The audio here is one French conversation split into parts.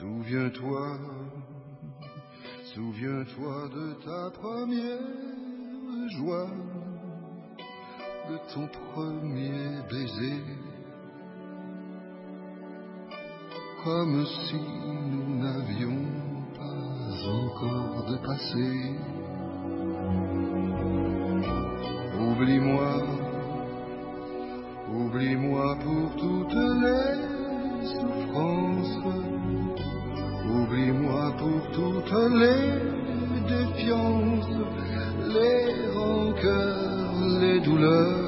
Souviens-toi, souviens-toi de ta première joie, de ton premier baiser, comme si nous n'avions pas encore de passé. Oublie-moi, oublie-moi pour toutes les souffrances, oublie-moi pour toutes les défiances, les rancœurs, les douleurs.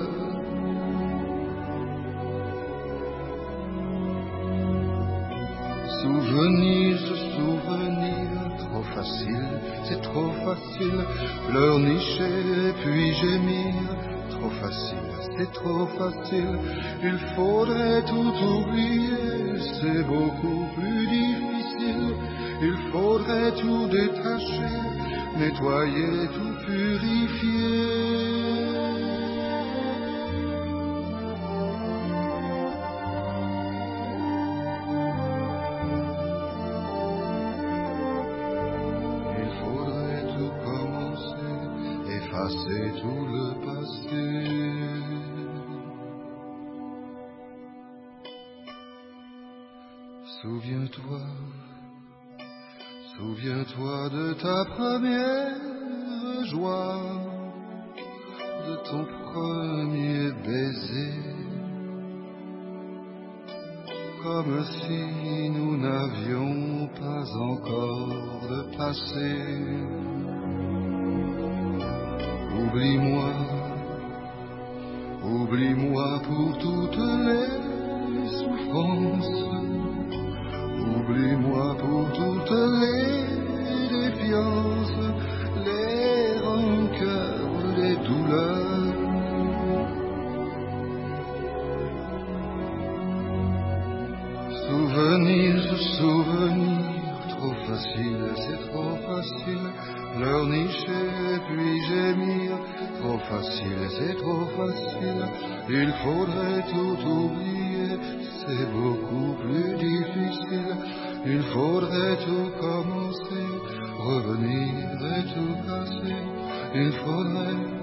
Souvenir, ce souvenir, trop facile, c'est trop facile, pleurnicher puis gémir, trop facile, c'est trop facile, il faudrait tout oublier, c'est beaucoup plus difficile, il faudrait tout détacher, nettoyer, tout purifier. Effacer tout le passé. Souviens-toi, souviens-toi de ta première joie, de ton premier baiser, comme si nous n'avions pas encore de passé. Oublie-moi, oublie-moi pour toutes les souffrances, oublie-moi pour toutes les défiances, les rancœurs, les douleurs. Souvenir, souvenir, trop facile, c'est trop facile, pleurnicher puis gémir, trop facile, c'est trop facile, il faudrait tout oublier, c'est beaucoup plus difficile, il faudrait tout commencer, revenir et tout casser, il faudrait